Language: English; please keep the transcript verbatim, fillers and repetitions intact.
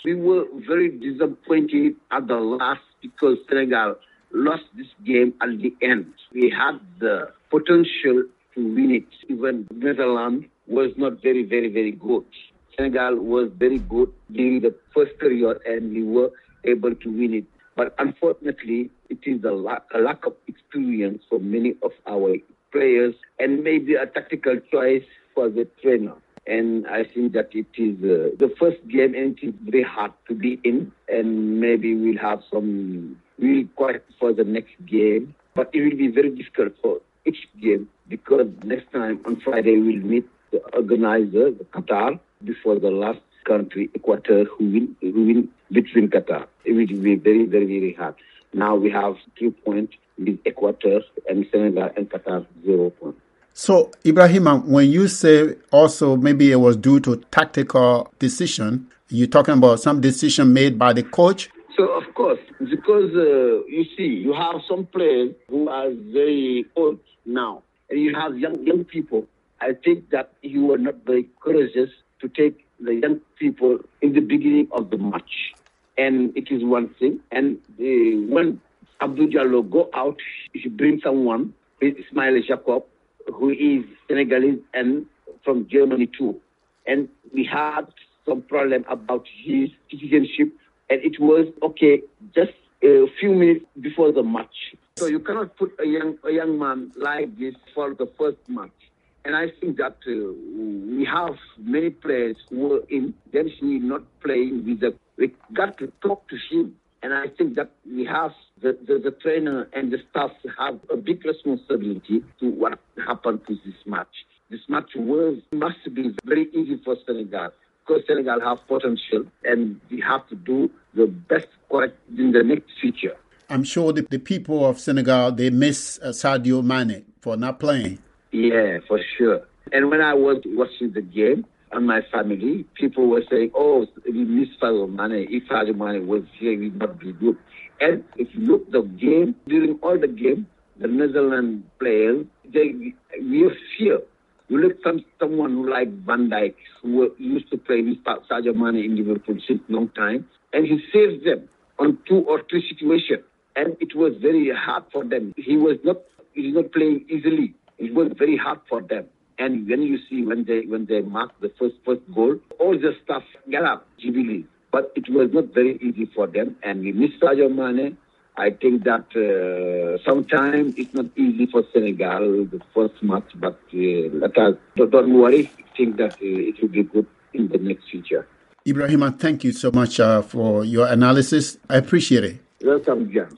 We were very disappointed at the last because Senegal lost this game at the end. We had the potential to win it. Even Netherlands was not very, very, very good. Senegal was very good during the first period and we were able to win it. But unfortunately, it is a lack, a lack of experience for many of our players and maybe a tactical choice for the trainer. And I think that it is uh, the first game and it is very hard to be in. And maybe we'll have some real quiet for the next game. But it will be very difficult for each game because next time on Friday we'll meet the organizer, the Qatar, before the last country, Ecuador, who win, who win between Qatar. It will be very, very, very hard. Now we have two points with Ecuador and Senegal and Qatar, zero points. So, Ibrahima, when you say also maybe it was due to tactical decision, you're talking about some decision made by the coach? So, of course, because uh, you see, you have some players who are very old now, and you have young young people. I think that you were not very courageous to take the young people in the beginning of the match. And it is one thing. And uh, when Abdou Diallo go out, he bring someone, Ismail Jacob, who is Senegalese and from Germany too. And we had some problem about his citizenship. And it was, okay, just a few minutes before the match. So you cannot put a young a young man like this for the first match. And I think that uh, we have many players who are in, then he not playing with the, we got to talk to him. And I think that we have, the, the, the trainer and the staff have a big responsibility to what happened to this match. This match was, must be very easy for Senegal because Senegal have potential and we have to do the best correct in the next future. I'm sure the, the people of Senegal, they miss uh, Sadio Mane for not playing. Yeah, for sure. And when I was watching the game on my family, people were saying, oh, we miss Sadio Mane. If Sadio Mane was here, we would not be good. And if you look at the game, during all the game, the Netherlands players, they were fear. You look at some, someone who like Van Dijk, who used to play with Sadio Mane in Liverpool since a long time, and he saved them on two or three situations. And it was very hard for them. He was not, he was not playing easily. It was very hard for them. And when you see when they when they marked the first first goal, all the stuff got up, jubilee. But it was not very easy for them. And we missed Sadio Mane. I think that uh, sometimes it's not easy for Senegal, the first match. But uh, let us, don't worry. I think that uh, it will be good in the next future. Ibrahima, thank you so much uh, for your analysis. I appreciate it. Welcome, Jan.